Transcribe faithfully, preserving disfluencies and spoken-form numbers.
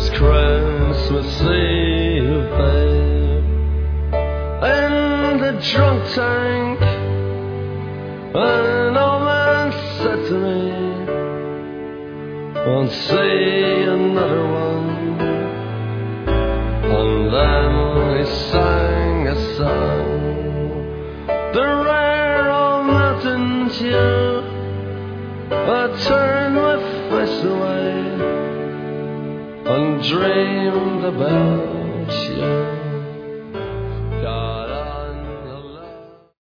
was Christmas Eve, babe, in the drunk tank. An old man said to me, won't see another one. And then he sang a song, the rare old mountain tune. I turned my face away and dreamed about you.